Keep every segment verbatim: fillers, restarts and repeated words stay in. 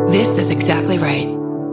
This is exactly right.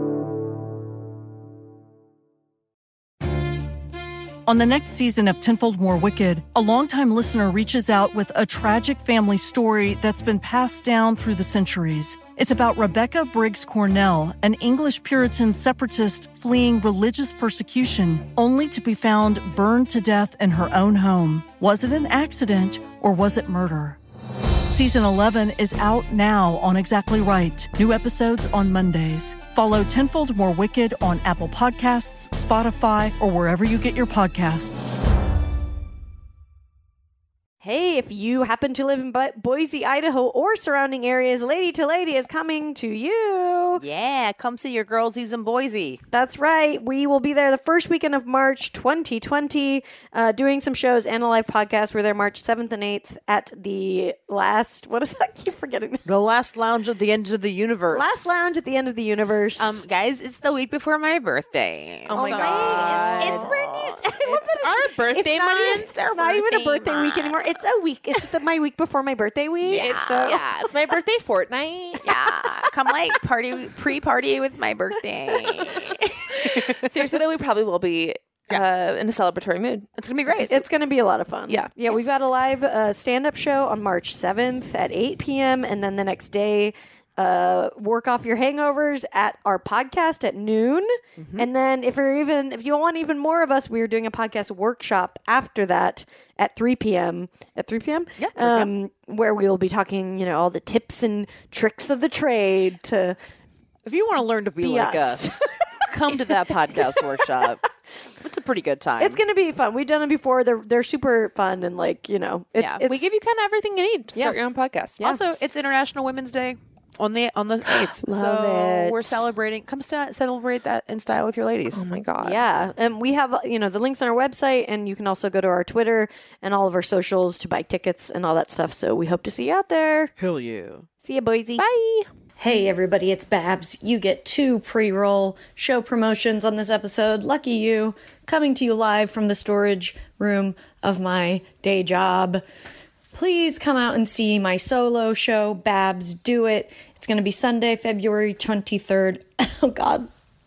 On the next season of Tenfold More Wicked, a longtime listener reaches out with a tragic family story that's been passed down through the centuries. It's about Rebecca Briggs Cornell, an English Puritan separatist fleeing religious persecution, only to be found burned to death in her own home. Was it an accident or was it murder? Season eleven is out now on Exactly Right. New episodes on Mondays. Follow Tenfold More Wicked on Apple Podcasts, Spotify, or wherever you get your podcasts. Hey, if you happen to live in Bo- Boise, Idaho, or surrounding areas, Lady to Lady is coming to you. Yeah, come see your girlsies in Boise. That's right. We will be there the first weekend of March twenty twenty, uh, doing some shows and a live podcast. We're there March seventh and eighth at the last, what is that? I keep forgetting. The last lounge at the end of the universe. Last lounge at the end of the universe. Um, guys, it's the week before my birthday. Oh my so- God. It's, it's Brittany's. It's our birthday It's not, month. it's not even a birthday week anymore. It's a week. It's the, my week before my birthday week. It's, so. yeah, it's my birthday fortnight. Yeah, come like party, pre-party with my birthday. Seriously, though, we probably will be uh, in a celebratory mood. It's gonna be great. It's going to be a lot of fun. Yeah. Yeah, we've got a live uh, stand-up show on March seventh at eight p.m. And then the next day, uh, work off your hangovers at our podcast at noon. Mm-hmm. And then if you're even, if you want even more of us, we're doing a podcast workshop after that at three p.m. At three p.m.? Yeah. Um, where we will be talking, you know, all the tips and tricks of the trade to... If you want to learn to be, Be like us. us, come to that podcast workshop. It's a pretty good time. It's going to be fun. We've done it before. They're they're super fun and like, you know, it's, Yeah. it's, We give you kind of everything you need to Yeah. start your own podcast. Also, it's International Women's Day on the on the eighth. Love so it. we're celebrating. Come st- celebrate that in style with your ladies. Oh my God. Yeah, and we have, you know, the links on our website, and you can also go to our Twitter and all of our socials to buy tickets and all that stuff. So we hope to see you out there. Hell yeah. See you, Boise. Bye. Hey, everybody, it's Babs. You get two pre-roll show promotions on this episode. Lucky you. Coming to you live from the storage room of my day job. Please come out and see my solo show, Babs Do It. It's going to be Sunday, February twenty-third. Oh, God.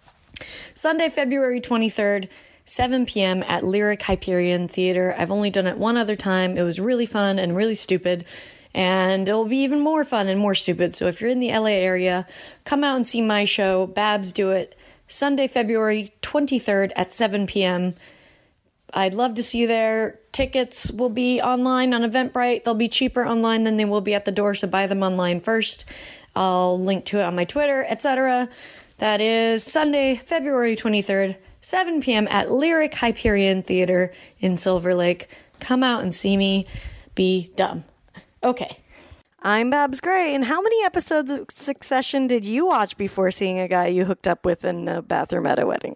Sunday, February twenty-third, seven p.m. at Lyric Hyperion Theater. I've only done it one other time. It was really fun and really stupid. And it'll be even more fun and more stupid. So if you're in the L A area, come out and see my show, Babs Do It, Sunday, February twenty-third at seven p.m. I'd love to see you there. Tickets will be online on Eventbrite. They'll be cheaper online than they will be at the door, so buy them online first. I'll link to it on my Twitter, et cetera. That is Sunday, February twenty-third, seven p.m. at Lyric Hyperion Theater in Silver Lake. Come out and see me be dumb. Okay. I'm Babs Gray, and how many episodes of Succession did you watch before seeing a guy you hooked up with in a bathroom at a wedding?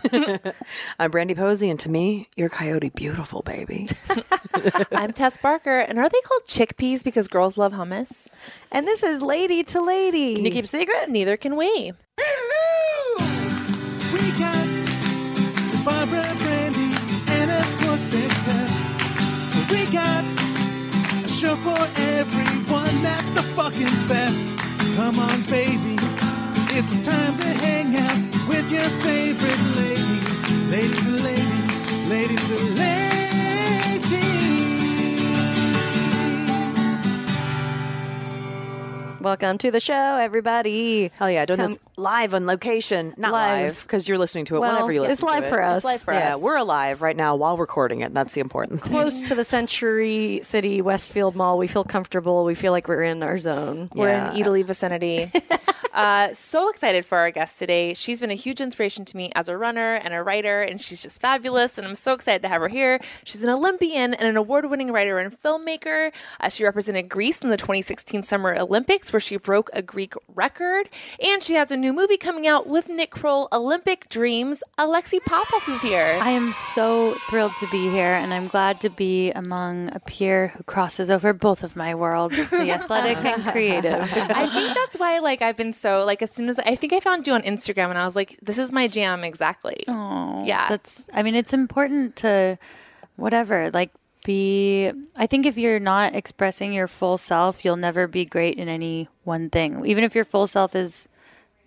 I'm Brandy Posey, and to me, you're Coyote Beautiful, baby. I'm Tess Barker. And are they called chickpeas because girls love hummus? And this is Lady to Lady. Can you keep a secret? Neither can we. Hello! We got Barbara, Brandy, and of course Big Tess. We got a show for everyone that's the fucking best. Come on, baby. It's time to hang out with your favorite ladies. Ladies and ladies, ladies and ladies. Welcome to the show, everybody. Hell yeah, doing Come- this live on location. Not Live. live, because you're listening to it Well, whenever you listen it's live to it. for us. It's live for yeah, us. we're alive right now while recording it. That's the important thing. Close to the Century City Westfield Mall. We feel comfortable. We feel like we're in our zone. We're Yeah. in Italy vicinity. uh, so excited for our guest today. She's been a huge inspiration to me as a runner and a writer, and she's just fabulous. And I'm so excited to have her here. She's an Olympian and an award-winning writer and filmmaker. Uh, she represented Greece in the twenty sixteen Summer Olympics, where she broke a Greek record. And she has a new movie coming out with Nick Kroll, Olympic Dreams. Alexi Pappas is here. I am so thrilled to be here, and I'm glad to be among a peer who crosses over both of my worlds, the athletic and creative. I think that's why, like, I've been so, like, as soon as I think I found you on Instagram, and I was like, this is my jam exactly. Oh, Yeah. That's, I mean, it's important to, whatever, like, be, I think if you're not expressing your full self, you'll never be great in any one thing. Even if your full self is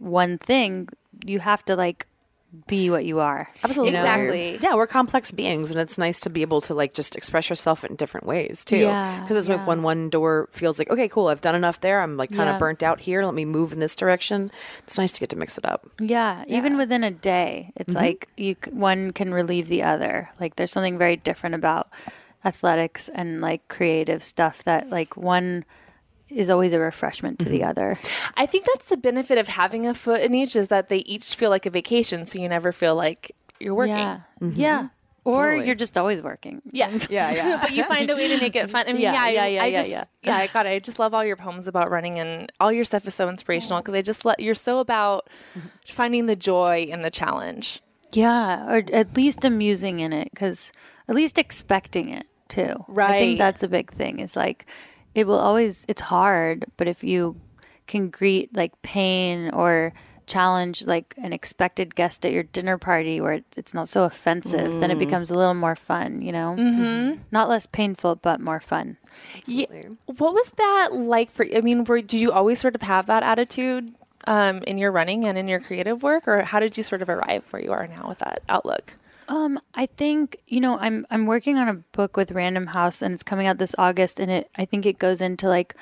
one thing. You have to like be what you are. Absolutely. You know? Exactly. Yeah, we're complex beings, and it's nice to be able to like just express yourself in different ways too. Yeah, Because it's yeah. like when one door feels like, okay, cool, I've done enough there. I'm like kind of Yeah. burnt out here. Let me move in this direction. It's nice to get to mix it up. Yeah, even within a day, it's like you c- one can relieve the other. Like there's something very different about athletics and like creative stuff that like one is always a refreshment to the other. I think that's the benefit of having a foot in each is that they each feel like a vacation, so you never feel like you're working. Yeah, yeah. Or Totally. you're just always working. Yeah. Yeah, yeah. But you find a way to make it fun. I mean, Yeah, yeah, yeah, I, yeah, I yeah, just, yeah. yeah, I got it. I just love all your poems about running, and all your stuff is so inspirational because I just let you're so about finding the joy in the challenge. Yeah, or at least amusing in it, because at least expecting it too. I Right. think that's a big thing. It's like it will always. It's hard, but if you can greet like pain or challenge like an expected guest at your dinner party where it's, it's not so offensive, then it becomes a little more fun. You know, mm-hmm. not less painful, but more fun. Yeah. What was that like for? I mean, were, did you always sort of have that attitude um, in your running and in your creative work, or how did you sort of arrive where you are now with that outlook? Um, I think, you know, I'm I'm working on a book with Random House, and it's coming out this August, and it I think it goes into like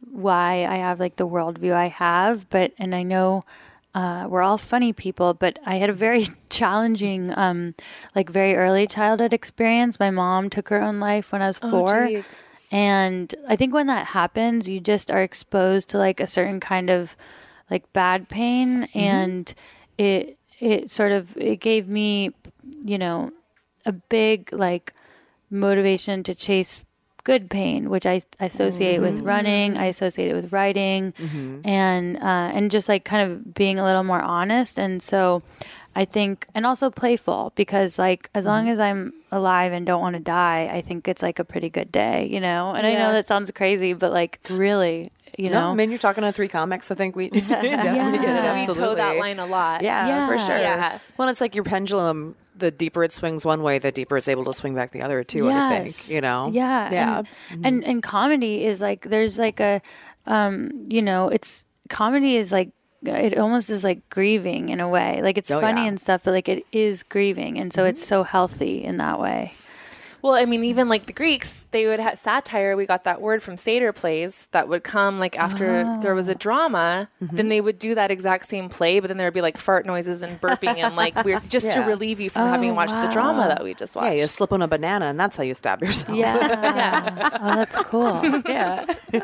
why I have like the worldview I have, but and I know uh, we're all funny people, but I had a very challenging, um, like very early childhood experience. My mom took her own life when I was four. geez. And I think when that happens, you just are exposed to like a certain kind of like bad pain, and it it sort of it gave me, you know, a big like motivation to chase good pain, which I associate with running, I associate it with writing, and uh, and just like kind of being a little more honest. And so I think, and also playful, because like as long as I'm alive and don't want to die, I think it's like a pretty good day, you know. And I Yeah. know that sounds crazy, but like really, you No, know. I mean, you're talking to three comics. I think we definitely get it. Yeah. We Absolutely. toe that line a lot. Yeah, Yeah. for sure. Yeah. Well, it's like your pendulum. The deeper it swings one way, the deeper it's able to swing back the other too. I think, you know. Yeah. Yeah. And, and and comedy is like there's like a um you know, it's comedy is like it almost is like grieving in a way. Like it's Oh, funny yeah. and stuff, but like it is grieving, and so it's so healthy in that way. Well, I mean, even like the Greeks, they would have satire. We got that word from satyr plays that would come like after there was a drama. Then they would do that exact same play, but then there would be like fart noises and burping and like weird, just to Yeah. relieve you from having watched the drama that we just watched. Yeah, you slip on a banana, and that's how you stab yourself. Yeah. Oh, that's cool. yeah.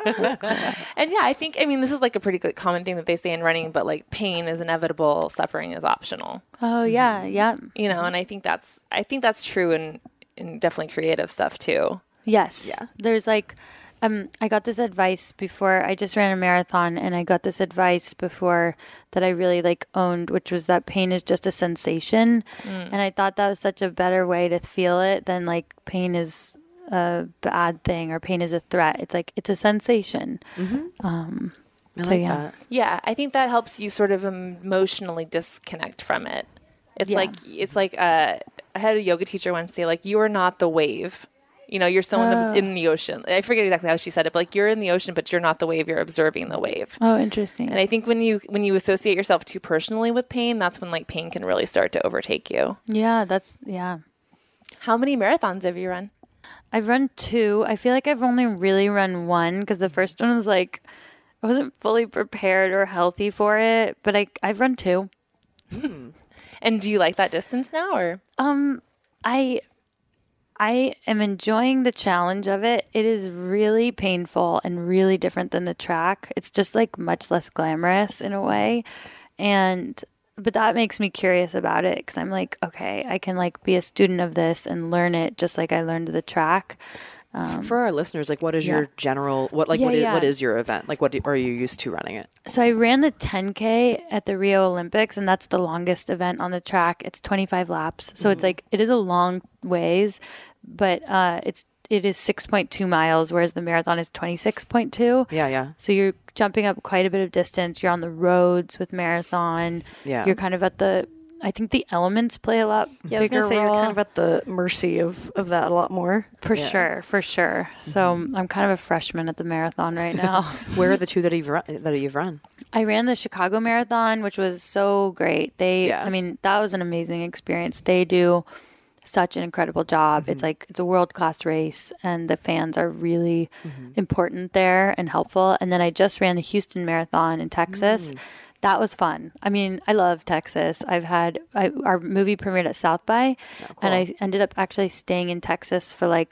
And yeah, I think, I mean, this is like a pretty good common thing that they say in running, but like pain is inevitable, suffering is optional, Oh yeah, yeah. you know, and I think that's, I think that's true in, in definitely creative stuff too. Yes. Yeah. There's like, um, I got this advice before I just ran a marathon, and I got this advice before that I really like owned, which was that pain is just a sensation. And I thought that was such a better way to feel it than like pain is a bad thing or pain is a threat. It's like, it's a sensation. Um, I So, like yeah. that. Yeah, I think that helps you sort of emotionally disconnect from it. It's Yeah. like it's like uh, I had a yoga teacher once say like you are not the wave. You know, you're someone that's in the ocean. I forget exactly how she said it, but like you're in the ocean, but you're not the wave. You're observing the wave. oh, interesting. And I think when you when you associate yourself too personally with pain, that's when like pain can really start to overtake you. yeah, that's, yeah. How many marathons have you run? I've run two. I feel like I've only really run one because the first one was like, I wasn't fully prepared or healthy for it, but I, I've run two. And do you like that distance now, or Um, I I am enjoying the challenge of it. It is really painful and really different than the track. It's just like much less glamorous in a way. And but that makes me curious about it because I'm like, okay, I can like be a student of this and learn it just like I learned the track. For our listeners, like, what is yeah. your general? What like Yeah, what is yeah. what is your event? Like, what do, are you used to running it? So I ran the ten K at the Rio Olympics, and that's the longest event on the track. It's twenty-five laps. So it's like, it is a long ways, but uh, it's, it is six point two miles, whereas the marathon is twenty-six point two. Yeah, yeah. So you're jumping up quite a bit of distance. You're on the roads with marathon. Yeah. You're kind of at the, I think the elements play a lot Yeah, I was bigger gonna say role. you're kind of at the mercy of, of that a lot more. for sure, for sure. So I'm kind of a freshman at the marathon right now. Where are the two that you've run? That you've run? I ran the Chicago Marathon, which was so great. They, Yeah. I mean, that was an amazing experience. They do such an incredible job. Mm-hmm. It's like, it's a world-class race, and the fans are really mm-hmm. important there and helpful. And then I just ran the Houston Marathon in Texas. Mm. That was fun. I mean, I love Texas. I've had, I, our movie premiered at South by, oh, cool. and I ended up actually staying in Texas for like,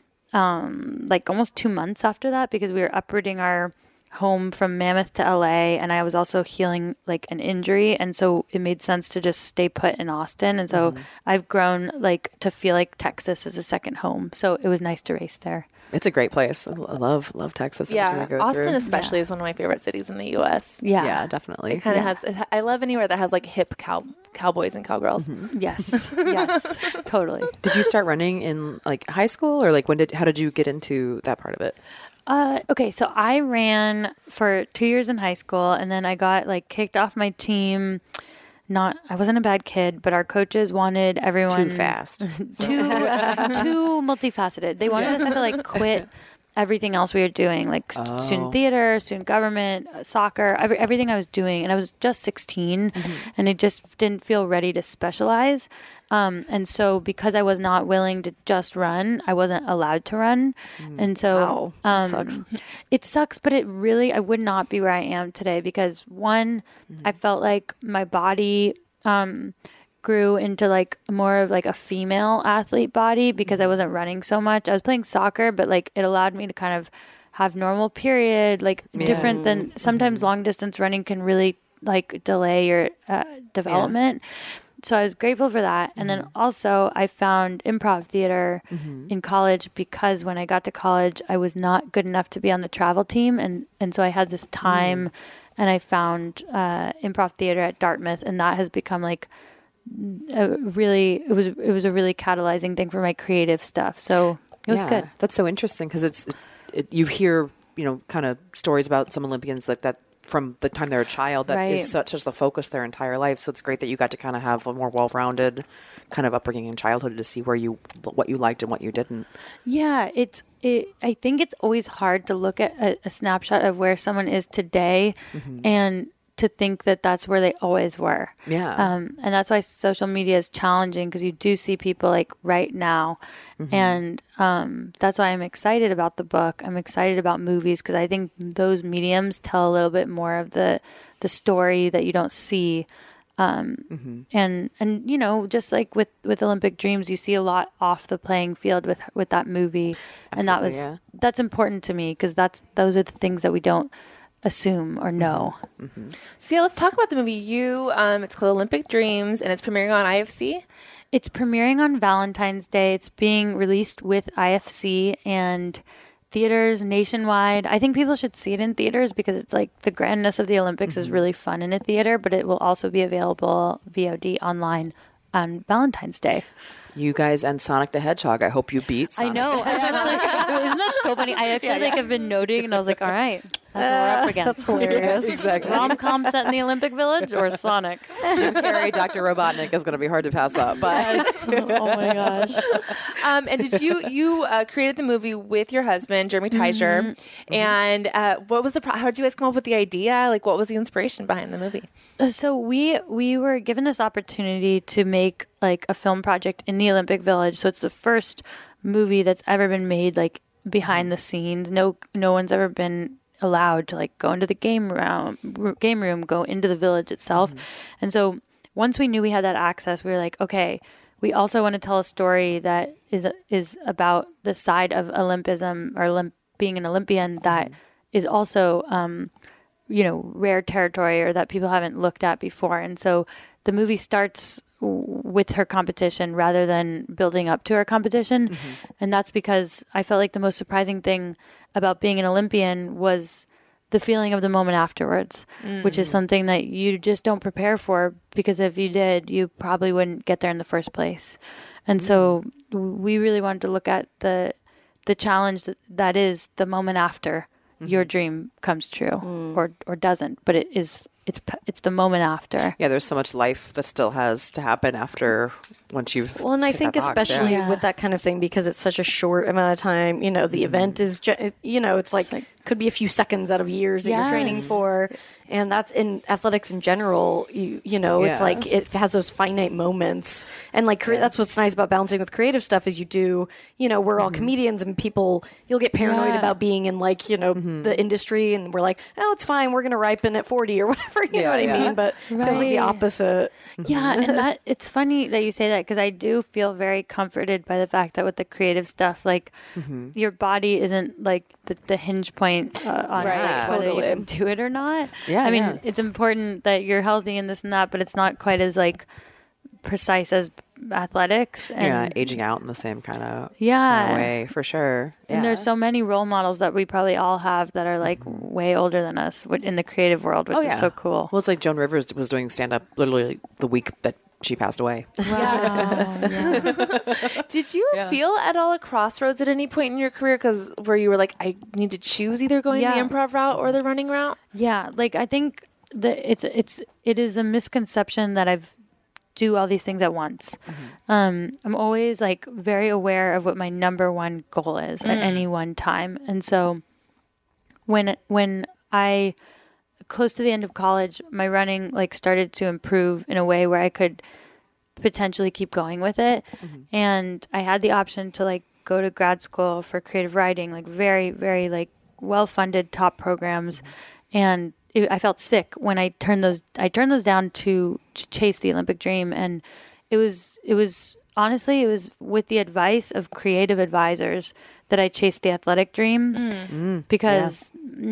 um, like almost two months after that, because we were uprooting our home from Mammoth to L A, and I was also healing like an injury, and so it made sense to just stay put in Austin. And so mm-hmm. I've grown like to feel like Texas is a second home, so it was nice to race there. It's a great place. I love love Texas. Yeah, go Austin through. especially yeah. is one of my favorite cities in the U S. Yeah, yeah, definitely. It kind of yeah. has. I love anywhere that has like hip cow cowboys and cowgirls. Mm-hmm. Yes, yes, totally. Did you start running in like high school, or like when did? How did you get into that part of it? Uh, okay, so I ran for two years in high school, and then I got like kicked off my team. Not, I wasn't a bad kid, but our coaches wanted everyone too fast, too too multifaceted. They wanted yeah. us to like quit everything else we were doing, like st- oh. student theater, student government, uh, soccer, every, everything I was doing. And I was just sixteen, mm-hmm. and I just didn't feel ready to specialize. Um, and so because I was not willing to just run, I wasn't allowed to run. Mm. And so wow. um, that sucks. It sucks, but it really, I would not be where I am today, because one, mm-hmm. I felt like my body um, grew into like more of like a female athlete body because I wasn't running so much. I was playing soccer, but like it allowed me to kind of have normal period, like yeah. different than sometimes mm-hmm. long distance running can really like delay your uh, development. Yeah. So I was grateful for that. Mm-hmm. And then also I found improv theater mm-hmm. in college, because when I got to college, I was not good enough to be on the travel team. And, and so I had this time mm. and I found uh, improv theater at Dartmouth, and that has become like a really, it was, it was a really catalyzing thing for my creative stuff. So it was yeah, good. That's so interesting, because it's, it, you hear, you know, kind of stories about some Olympians like that from the time they're a child, that right. is such as the focus their entire life. So it's great that you got to kind of have a more well-rounded kind of upbringing in childhood to see where you, what you liked and what you didn't. Yeah, it's, it, I think it's always hard to look at a, a snapshot of where someone is today mm-hmm. and to think that that's where they always were. Yeah. Um, and that's why social media is challenging, because you do see people like right now. Mm-hmm. And um, that's why I'm excited about the book. I'm excited about movies, because I think those mediums tell a little bit more of the the story that you don't see. Um, mm-hmm. And, and you know, just like with, with Olympic Dreams, you see a lot off the playing field with, with that movie. Absolutely, and that was, yeah. that's important to me, because that's, those are the things that we don't assume or know. Mm-hmm. So yeah, let's talk about the movie. You, um, it's called Olympic Dreams, and it's premiering on I F C. It's premiering on Valentine's Day. It's being released with I F C and theaters nationwide. I think people should see it in theaters, because it's like the grandness of the Olympics mm-hmm. is really fun in a theater, but it will also be available V O D online on Valentine's Day. You guys and Sonic the Hedgehog. I hope you beat Sonic. I know. I actually, isn't that so funny? I actually yeah, yeah. like have been noting, and I was like, all right, that's what we're up against. That's hilarious. Exactly. Rom-com set in the Olympic Village or Sonic? Jim Carrey, Doctor Robotnik is going to be hard to pass up. But yes. Oh my gosh. Um, and did you you uh, created the movie with your husband, Jeremy Teicher, mm-hmm. and uh, what was the pro- how did you guys come up with the idea? Like, what was the inspiration behind the movie? So we we were given this opportunity to make like a film project in the Olympic Village. So it's the first movie that's ever been made like behind the scenes. No no one's ever been allowed to like go into the game room, game room, go into the village itself. Mm-hmm. And so once we knew we had that access, we were like, okay, we also want to tell a story that is is about the side of Olympism or Olymp- being an Olympian that mm-hmm. is also, um, you know, rare territory or that people haven't looked at before. And so the movie starts with her competition rather than building up to her competition. Mm-hmm. And that's because I felt like the most surprising thing about being an Olympian was the feeling of the moment afterwards, mm. which is something that you just don't prepare for, because if you did, you probably wouldn't get there in the first place. And mm. so we really wanted to look at the the challenge that, that is the moment after mm-hmm. your dream comes true mm. or or doesn't, but it is it's it's the moment after. Yeah, there's so much life that still has to happen after once you've. Well, and I ticked think that box, especially yeah. Yeah. with that kind of thing, because it's such a short amount of time, you know, the event is, ju- you know, it's like, like- could be a few seconds out of years that you're training Yes. for. And that's in athletics in general, you you know, it's Yeah. like it has those finite moments. And like cre- that's what's nice about balancing with creative stuff is you do, you know, we're all comedians and people, you'll get paranoid Yeah. about being in like, you know, the industry and we're like, oh, it's fine, we're going to ripen at forty or whatever, you know Yeah, what I yeah. mean? But it feels like the Right. opposite. Yeah, and that it's funny that you say that because I do feel very comforted by the fact that with the creative stuff, like your body isn't like the, the hinge point uh, on Right, like, whether totally. you can do it or not. Yeah, I mean, yeah. it's important that you're healthy and this and that, but it's not quite as like precise as athletics. And yeah, aging out in the same kind of Yeah. way for sure. Yeah. And there's so many role models that we probably all have that are like way older than us wh- in the creative world, which oh, is yeah. so cool. Well, it's like Joan Rivers was doing stand up literally the week that she passed away. Wow. Did you feel at all a crossroads at any point in your career? Because where you were like, I need to choose either going Yeah. the improv route or the running route? Yeah, like I think that it's it's it is a misconception that I've do all these things at once. Um, I'm always like very aware of what my number one goal is at any one time, and so when when I close to the end of college, my running like started to improve in a way where I could potentially keep going with it, and I had the option to like go to grad school for creative writing, like very very like well funded top programs, and it, I felt sick when I turned those I turned those down to, to chase the Olympic dream, and it was it was honestly it was with the advice of creative advisors that I chased the athletic dream, because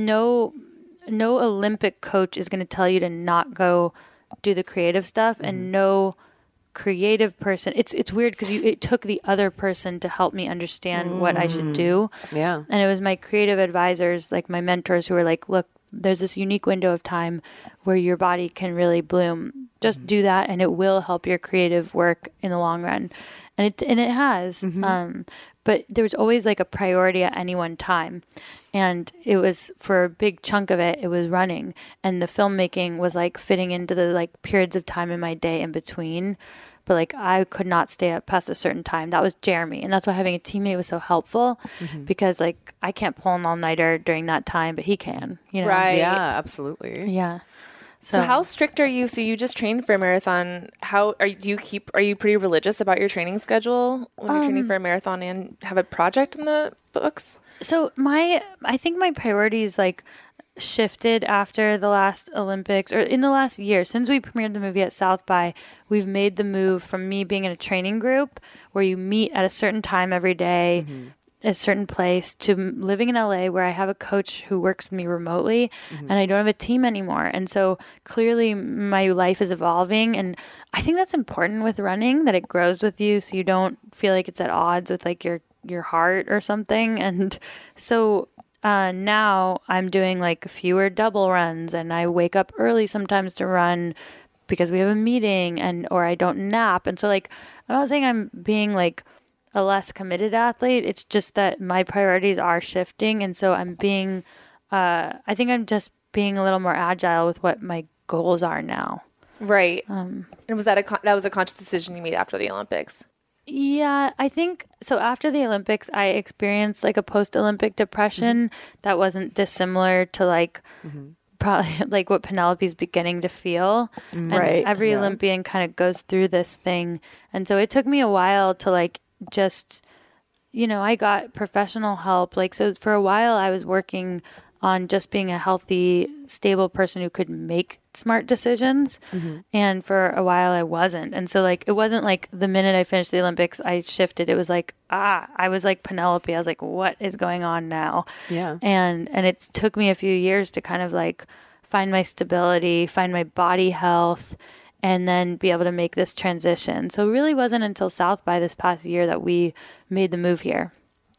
no no Olympic coach is going to tell you to not go do the creative stuff, and no creative person. It's it's weird because you it took the other person to help me understand what I should do. Yeah. And it was my creative advisors, like my mentors, who were like, look, there's this unique window of time where your body can really bloom. Just do that and it will help your creative work in the long run. And it and it has. Um, but there was always like a priority at any one time. And it was, for a big chunk of it, it was running. And the filmmaking was like fitting into the like periods of time in my day in between. But like I could not stay up past a certain time. That was Jeremy. And that's why having a teammate was so helpful, because like I can't pull an all-nighter during that time, but he can, you know? Right. Yeah, absolutely. Yeah. So, how strict are you? So you just trained for a marathon. How are you, do you keep? Are you pretty religious about your training schedule when you're training for a marathon and have a project in the books? So my, I think my priorities like shifted after the last Olympics, or in the last year since we premiered the movie at South by. We've made the move from me being in a training group where you meet at a certain time every day, a certain place, to m- living in L A where I have a coach who works with me remotely, and I don't have a team anymore. And so clearly my life is evolving, and I think that's important with running, that it grows with you, so you don't feel like it's at odds with like your your heart or something. And so uh, now I'm doing like fewer double runs, and I wake up early sometimes to run because we have a meeting, and or I don't nap. And so like I'm not saying I'm being like a less committed athlete. It's just that my priorities are shifting, and so I'm being uh, I think I'm just being a little more agile with what my goals are now. Right. Um, and was that a con- that was a conscious decision you made after the Olympics? Yeah, I think so. After the Olympics, I experienced like a post-Olympic depression that wasn't dissimilar to like probably like what Penelope's beginning to feel. And Right, every Olympian kind of goes through this thing. And so it took me a while to like just, you know, I got professional help. Like, so for a while I was working on just being a healthy, stable person who could make smart decisions. And for a while I wasn't. And so like, it wasn't like the minute I finished the Olympics, I shifted. It was like, ah, I was like Penelope. I was like, what is going on now? Yeah. And, and it took me a few years to kind of like find my stability, find my body health, and then be able to make this transition. So it really wasn't until South by this past year that we made the move here.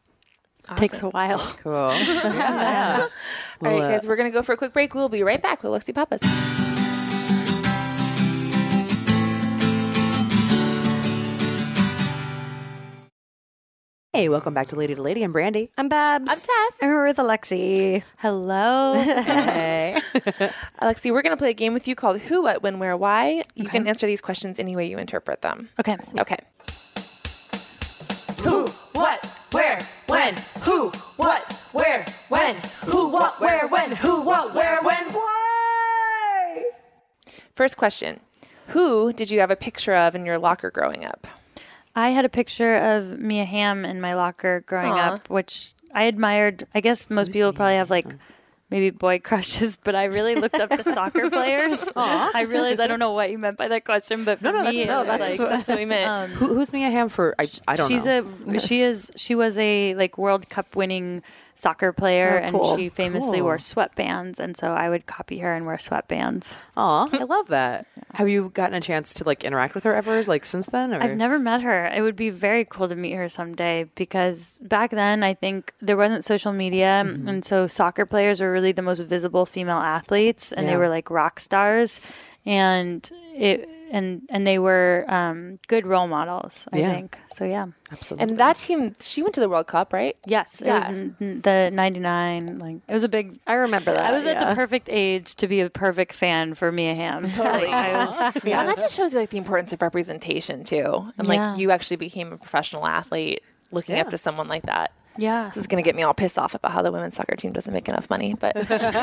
It takes a while. Cool. Yeah. All right, guys, we're going to go for a quick break. We'll be right back with Lexi Pappas. Hey, welcome back to Lady to Lady. I'm Brandy. I'm Babs. I'm Tess. And we're with Alexi. Hello. Hey. Alexi, we're going to play a game with you called Who, What, When, Where, Why. You can answer these questions any way you interpret them. Okay. Okay. Who, what, where, when? Who, what, where, when? Who, what, where, when? Who, what, where, when? Why? First question. Who did you have a picture of in your locker growing up? I had a picture of Mia Hamm in my locker growing Aw. up, which I admired. I guess most people probably have like maybe boy crushes, but I really looked up to soccer players. I realize I don't know what you meant by that question, but for no, me, that's- no, it was that's- like, That's what we meant. um, Who, who's Mia Hamm for? I, I don't she's know. a she is she was a like World Cup winning soccer player, Oh, cool. and she famously Cool. wore sweatbands, and so I would copy her and wear sweatbands. Aw, I love that. Have you gotten a chance to like interact with her ever, like since then? Or? I've never met her. It would be very cool to meet her someday because back then I think there wasn't social media, Mm-hmm. and so soccer players were really the most visible female athletes, and they Yeah. were like rock stars, and it and and they were um, good role models. I Yeah. think so. Yeah. Absolutely. And that team, she went to the World Cup, right? Yes. It Yeah. was n- the ninety-nine. Like it was a big. I remember that. I was at yeah. the perfect age to be a perfect fan for Mia Hamm. Totally. I was, Yeah. And that just shows you like the importance of representation too. And like Yeah. you actually became a professional athlete looking up Yeah. to someone like that. yeah. This is going to get me all pissed off about how the women's soccer team doesn't make enough money, but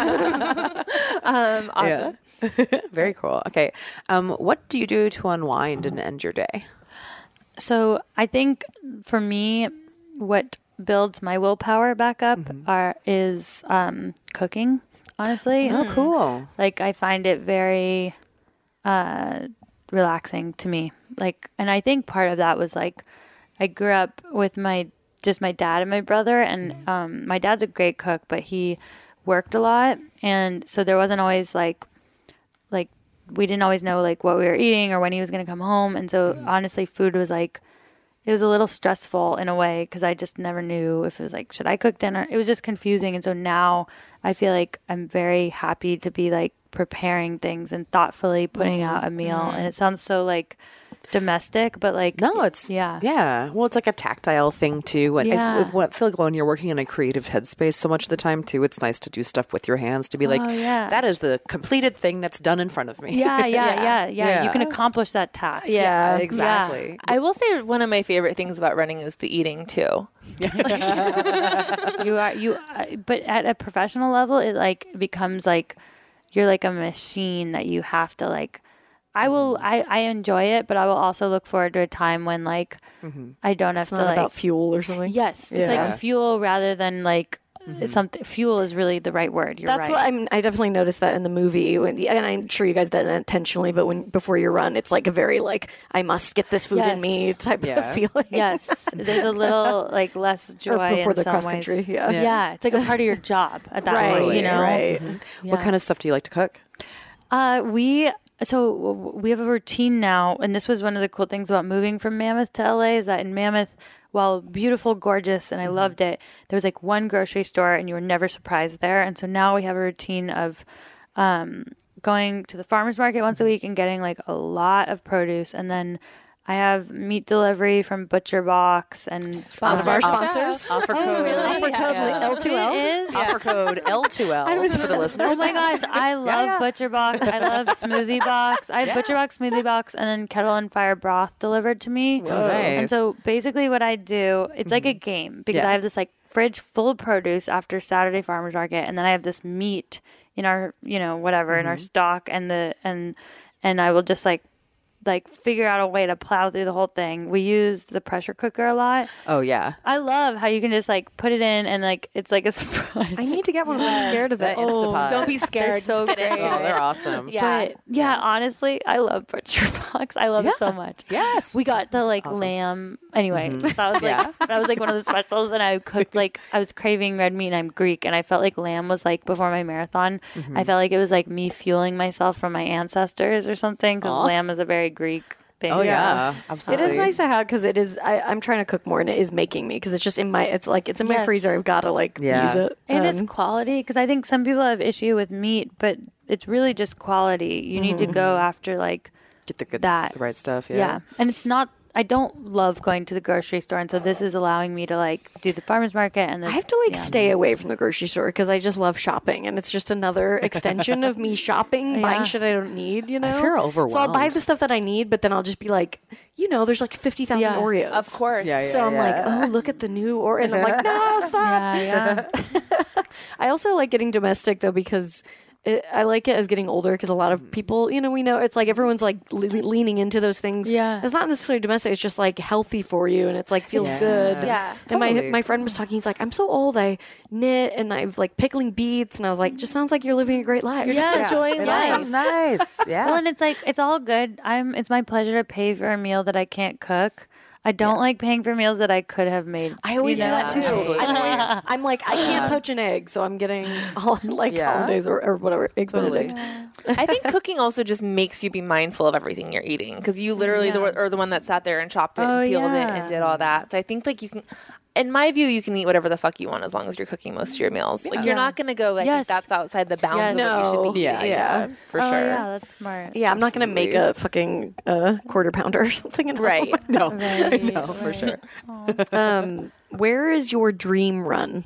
um, awesome. Very cool. Okay. Um, what do you do to unwind and end your day? So I think for me, what builds my willpower back up are is um, cooking. Honestly, Oh, cool. like I find it very uh, relaxing to me. Like, and I think part of that was like I grew up with my just my dad and my brother, and um, my dad's a great cook, but he worked a lot, and so there wasn't always like like we didn't always know like what we were eating or when he was going to come home, and so honestly food was like it was a little stressful in a way because I just never knew if it was like should I cook dinner. It was just confusing, and so now I feel like I'm very happy to be like preparing things and thoughtfully putting out a meal, and it sounds so like domestic, but like No, it's yeah. yeah. Well, it's like a tactile thing too. And Yeah. I, I feel like when you're working in a creative headspace so much of the time too, it's nice to do stuff with your hands to be like, Oh, yeah. that is the completed thing that's done in front of me. yeah, yeah, yeah, yeah, You can Yeah. accomplish that task. Yeah. exactly. I will say one of my favorite things about running is the eating too. You are you, uh, but at a professional level, it like becomes like you're like a machine that you have to like. I will. I, I enjoy it, but I will also look forward to a time when like I don't have It's to not like. about fuel or something. Yes, it's Yeah. like fuel rather than like something. Fuel is really the right word. You're That's right. what I'm. I definitely noticed that in the movie, when, and I'm sure you guys did it intentionally. But when before you run, it's like a very like I must get this food in Yes. me type Yeah. of feeling. Yes, there's a little like less joy Or before in the some cross ways. country. Yeah. Yeah. it's like a part of your job at that Right. point. You know, Right. Yeah. What kind of stuff do you like to cook? Uh, we so w- we have a routine now, and this was one of the cool things about moving from Mammoth to L A is that in Mammoth, while beautiful, gorgeous, and I loved it, there was like one grocery store, and you were never surprised there. And so now we have a routine of um, going to the farmers market once a week and getting like a lot of produce, and then I have meat delivery from Butcher Box and One of our um, sponsors. Offer code. Offer code L two L. It is. Offer code L two L for the listeners. Oh my gosh, I love yeah. Butcher Box. I love Smoothie Box. I have Butcher Box, Smoothie Box, and then Kettle and Fire broth delivered to me. Oh, nice. And so basically what I do, it's like a game because Yeah. I have this like fridge full of produce after Saturday farmers market, and then I have this meat in our, you know, whatever in our stock, and the and and I will just like like figure out a way to plow through the whole thing. We use the pressure cooker a lot. Oh yeah. I love how you can just like put it in and like it's like a surprise. I need to get one of them. I'm scared of The it. Instapot. Don't be scared. They're so Just get great. into Oh, it. they're awesome. Yeah. But yeah, honestly, I love Butcher Box. I love it so much. Yes. We got the like lamb. Anyway, that was like Yeah. that was like one of the specials, and I cooked like I was craving red meat, and I'm Greek, and I felt like lamb was like before my marathon. I felt like it was like me fueling myself from my ancestors or something because lamb is a very Greek thing. Oh yeah, Yeah. It absolutely. is nice to have because it is. I, I'm trying to cook more, and it is making me because it's just in my. It's like it's in my Yes. freezer. I've got to like Yeah. use it. And it's Um, quality because I think some people have issue with meat, but it's really just quality. You need to go after like Get the good, that. the right stuff. Yeah. yeah. and it's not I don't love going to the grocery store, and so this is allowing me to like do the farmers market. And the, I have to like yeah. stay away from the grocery store because I just love shopping, and it's just another extension of me shopping, Yeah. buying shit I don't need. You know, I feel overwhelmed. So I'll buy the stuff that I need, but then I'll just be like, you know, there's like fifty thousand Yeah. Oreos. Of course. Yeah, yeah. So I'm like, oh, look at the new Oreo, and I'm like, no, stop. Yeah, yeah. I also like getting domestic though because it, I like it as getting older because a lot of people, you know, we know it's like everyone's like le- leaning into those things. Yeah. It's not necessarily domestic. It's just like healthy for you and it's like feels Yeah. good. Yeah. And my Totally. my friend was talking. He's like, I'm so old. I knit and I've like pickling beets. And I was like, just sounds like you're living a great life. You're just Yeah. enjoying It life. sounds nice. Yeah. Well, and it's like it's all good. I'm. It's my pleasure to pay for a meal that I can't cook. I don't like paying for meals that I could have made. I always you do know? that too. Absolutely. I'm, always, I'm like, I can't poach an egg, so I'm getting all like Yeah. holidays or, or whatever eggs Totally. Benedict. I think cooking also just makes you be mindful of everything you're eating because you literally Yeah. the, are the one that sat there and chopped it Oh, and peeled it yeah. and did all that. So I think like you can, in my view, you can eat whatever the fuck you want as long as you're cooking most of your meals. Like you're Yeah. not gonna go. I Yes. think that's outside the bounds Yes. of what you should be No. eating. Yeah, yeah, for oh, sure. yeah, that's smart. Yeah, I'm not gonna make Absolutely. a fucking uh, quarter pounder or something. at home. Right. No, Right, no, for right. sure. Um, where is your dream run,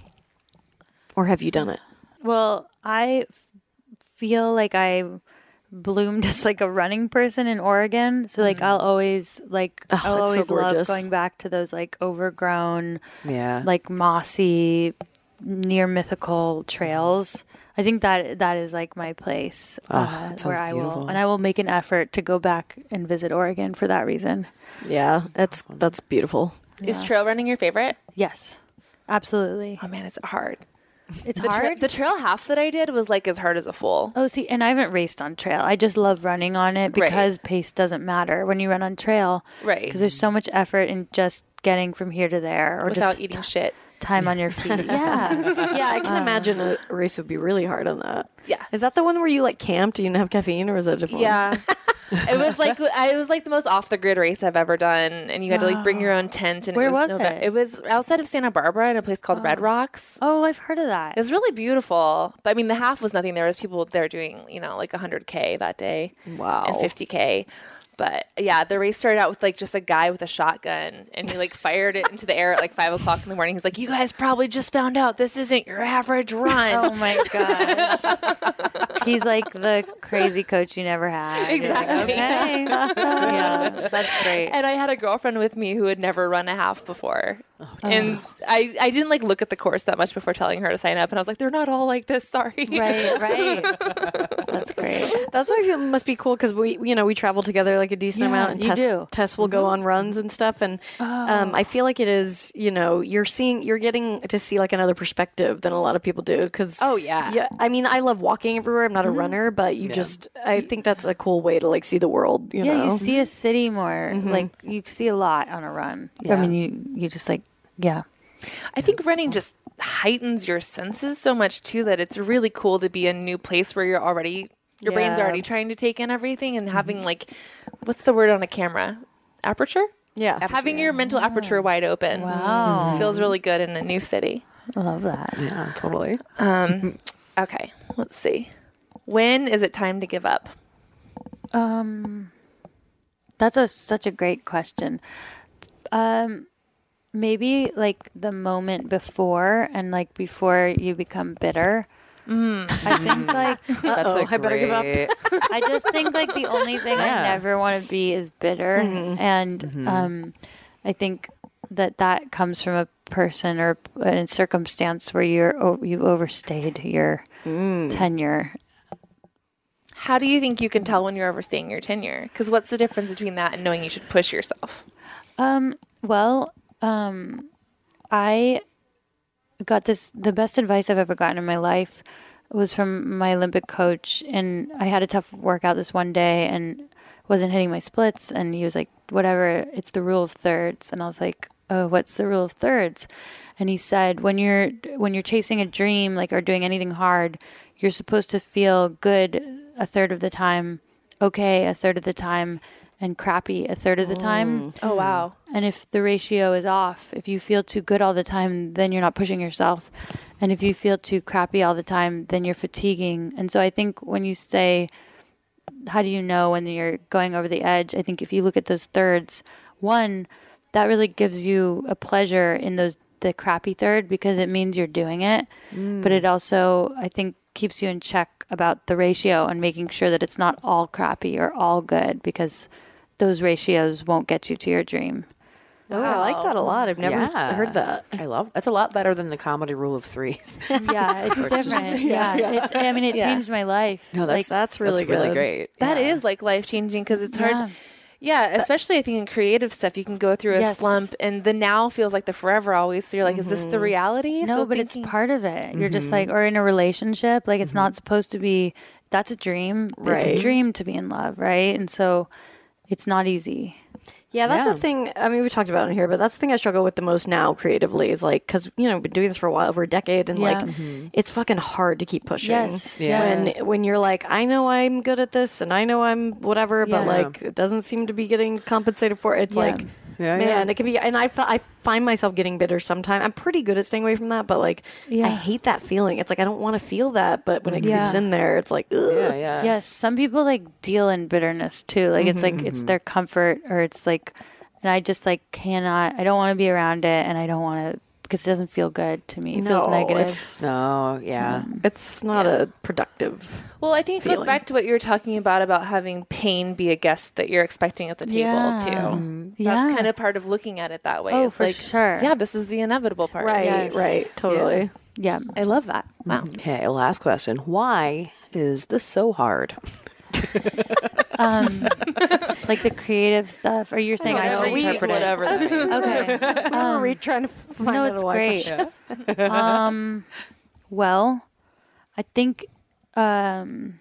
or have you done it? Well, I f- feel like I bloomed as like a running person in Oregon. So like I'll always like Oh, I'll it's so always love gorgeous. going back to those like overgrown, Yeah. like mossy, near mythical trails. I think that that is like my place Oh, uh, that where sounds I will, beautiful. and I will make an effort to go back and visit Oregon for that reason. Yeah, that's that's beautiful. Is trail running your favorite? Yes, absolutely. Oh man, it's hard. It's The, tra- hard. the trail half that I did was like as hard as a full. Oh, see, and I haven't raced on trail. I just love running on it Right. because pace doesn't matter when you run on trail. Right. Because there's so much effort in just getting from here to there, or Without just eating shit. time on your feet. Yeah. Yeah, I can imagine a race would be really hard on that. Yeah. Is that the one where you like camped and you didn't have caffeine, or is that a different one? Yeah. It was like I was like the most off the grid race I've ever done, and you had to like bring your own tent. And Where it was, was Nove- it? It was outside of Santa Barbara in a place called Red Rocks. Oh, I've heard of that. It was really beautiful, but I mean the half was nothing. There was people there doing you know like one hundred K that day, Wow. and fifty K. But yeah, the race started out with like just a guy with a shotgun, and he like fired it into the air at like five o'clock in the morning. He's like, "You guys probably just found out this isn't your average run." Oh my gosh. He's like the crazy coach you never had. You're like, Exactly. okay. Yeah, that's great. And I had a girlfriend with me who had never run a half before. and I, I didn't like look at the course that much before telling her to sign up. And I was like, they're not all like this. Sorry. Right, right. That's great. That's why I feel it must be cool because we, you know, we travel together like a decent Yeah, amount. And you Tess, do. Mm-hmm. Tess will go on runs and stuff, and um, I feel like it is, you know, you're seeing, you're getting to see like another perspective than a lot of people do. Because Oh, yeah. yeah. I mean, I love walking everywhere. I'm not a runner, but you just, I think that's a cool way to like see the world. You Yeah, know, you see a city more. Like you see a lot on a run. I mean, you you just like yeah. I think running just heightens your senses so much too that it's really cool to be in a new place where you're already, your brain's Yeah. already trying to take in everything and having like, what's the word on a camera? Aperture? yeah. Having your mental aperture wide open. Wow. Feels really good in a new city. I love that. Yeah, totally. Okay, let's see. When is it time to give up? Um, that's a such a great question. Um, maybe like the moment before and like before you become bitter. I think like That's Uh-oh, a I better give up. great- I just think like the only thing Yeah. I never want to be is bitter, and um, I think that that comes from a person or a circumstance where you're o- you've overstayed your tenure. How do you think you can tell when you're overstaying your tenure? Because what's the difference between that and knowing you should push yourself? Um, well, um, I got this, the best advice I've ever gotten in my life was from my Olympic coach. And I had a tough workout this one day and wasn't hitting my splits. And he was like, whatever, it's the rule of thirds. And I was like, oh, what's the rule of thirds? And he said, when you're, when you're chasing a dream, like, or doing anything hard, you're supposed to feel good a third of the time, okay a third of the time, and crappy a third of the time. Oh, wow. And if the ratio is off, if you feel too good all the time, then you're not pushing yourself. And if you feel too crappy all the time, then you're fatiguing. And so I think when you say, how do you know when you're going over the edge? I think if you look at those thirds, one, that really gives you a pleasure in those the crappy third because it means you're doing it. Mm. But it also, I think, keeps you in check about the ratio and making sure that it's not all crappy or all good, because those ratios won't get you to your dream. Oh, wow. I like that a lot. I've never yeah. heard that. I love that's a lot better than the comedy rule of threes. Yeah, it's different. Just, yeah, yeah. It's. I mean, it yeah. changed my life. No, that's like, that's really that's good. really great. That yeah. is like life changing because it's yeah. hard. Yeah, especially I think in creative stuff, you can go through a yes. slump, and the now feels like the forever always. So you're like, mm-hmm. is this the reality? No, so but thinking, it's part of it. You're mm-hmm. just like, or in a relationship, like it's mm-hmm. not supposed to be. That's a dream. Right. It's a dream to be in love, right? And so, it's not easy. Yeah, that's yeah. the thing. I mean, we talked about it here, but that's the thing I struggle with the most now creatively is like, because, you know, I've been doing this for a while, over a decade, and Yeah. like, mm-hmm. it's fucking hard to keep pushing. Yes. Yeah. When, when you're like, I know I'm good at this and I know I'm whatever, but Yeah. like, it doesn't seem to be getting compensated for. It's Yeah. like, Yeah, man, yeah. it can be, and I, f- I find myself getting bitter sometimes. I'm pretty good at staying away from that, but like, Yeah. I hate that feeling. It's like, I don't want to feel that, but when it Yeah. creeps in there, it's like, ugh. Yeah, yeah. Yes, some people like deal in bitterness too. Like it's like it's their comfort, or it's like, and I just like cannot. I don't want to be around it, and I don't want to because it doesn't feel good to me. It feels No, negative. it's- No, yeah. It's not a productive. Well, I think it feeling. goes back to what you were talking about, about having pain be a guest that you're expecting at the table, Yeah. too. Mhm. That's Yeah. kind of part of looking at it that way. Oh, It's for like, sure. Yeah, this is the inevitable part. Right, Yes. right, totally. Yeah. I love that. Wow. Okay, last question. Why is this so hard? Um, like the creative stuff. Or you're saying I know, should we- interpret it? whatever that means. Okay. We were re- trying to find No, out it's a why great. question. um, well, I think. Um,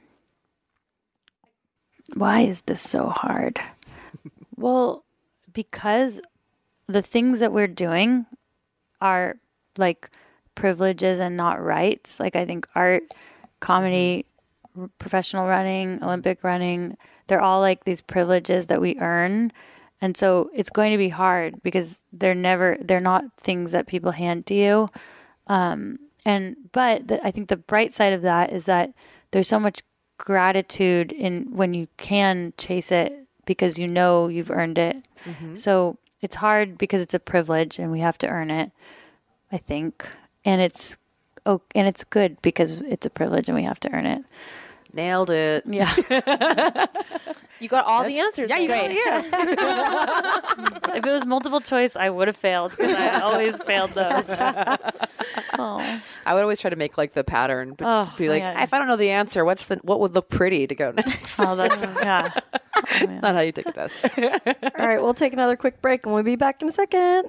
why is this so hard? Well, because the things that we're doing are like privileges and not rights. Like I think art, comedy, r- professional running, Olympic running, they're all like these privileges that we earn. And so it's going to be hard because they're never, they're not things that people hand to you. Um, and, but the, I think the bright side of that is that there's so much gratitude in when you can chase it because you know you've earned it. Mm-hmm. So it's hard because it's a privilege and we have to earn it, I think. And it's, oh, and it's good because it's a privilege and we have to earn it. Nailed it. Yeah. You got all the answers. Yeah, you got Great. it. Yeah. If it was multiple choice, I would have failed because I always failed those. Oh. I would always try to make like the pattern, but Oh, be like, man. if I don't know the answer, what's the what would look pretty to go next? Oh, that's, yeah. Oh, man. Not how you take this. All right, we'll take another quick break and we'll be back in a second.